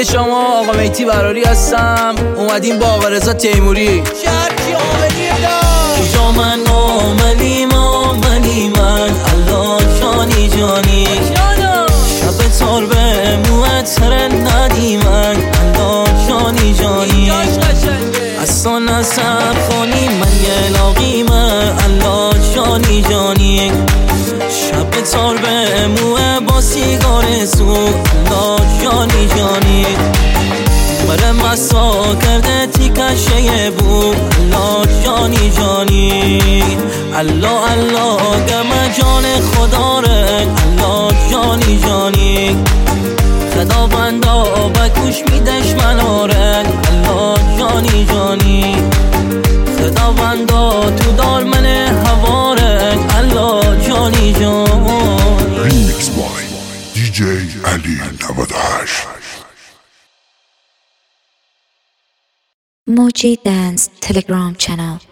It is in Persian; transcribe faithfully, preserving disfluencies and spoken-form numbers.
که شما آقا میتی براری هستم، اومدیم با آقا رضا تیموری. شرکی آمدی دا جا من آمدیم آمدیم من الله جانی جانی شب تار به موتر ندیم من الله جانی جانی اصلا نصب خانی من یه لاغیمه الله جانی جانی شب تار به موه با سیگار سو الله جانی جانی بره مسا کرده تیکشه بو الله جانی جانی الله الله گم جان خدا ره الله جانی جانی خدا بندا بکوش می دشمناره الله جانی جانی خدا بندا تو دار من هواره الله جانی جانی. ریمیکس بای دی جی علی نود و هشت. Moji Dance Telegram channel.